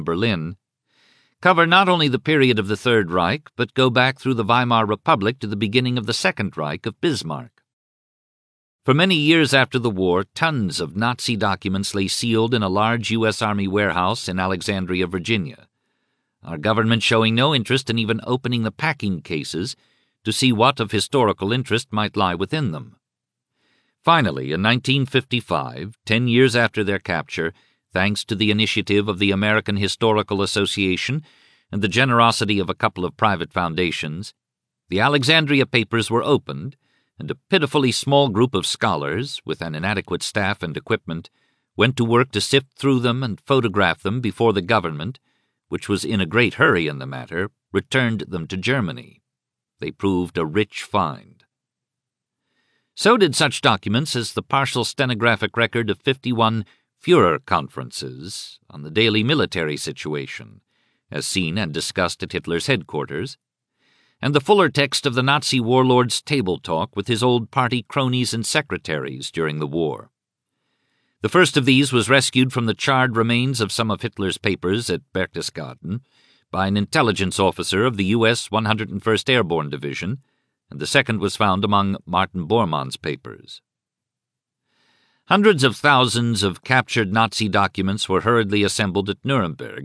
Berlin, cover not only the period of the Third Reich, but go back through the Weimar Republic to the beginning of the Second Reich of Bismarck. For many years after the war, tons of Nazi documents lay sealed in a large U.S. Army warehouse in Alexandria, Virginia, our government showing no interest in even opening the packing cases to see what of historical interest might lie within them. Finally, in 1955, 10 years after their capture, thanks to the initiative of the American Historical Association and the generosity of a couple of private foundations, the Alexandria papers were opened, and a pitifully small group of scholars, with an inadequate staff and equipment, went to work to sift through them and photograph them before the government, which was in a great hurry in the matter, returned them to Germany. They proved a rich find. So did such documents as the partial stenographic record of 51 Führer conferences on the daily military situation, as seen and discussed at Hitler's headquarters, and the fuller text of the Nazi warlord's table talk with his old party cronies and secretaries during the war. The first of these was rescued from the charred remains of some of Hitler's papers at Berchtesgaden by an intelligence officer of the U.S. 101st Airborne Division, and the second was found among Martin Bormann's papers. Hundreds of thousands of captured Nazi documents were hurriedly assembled at Nuremberg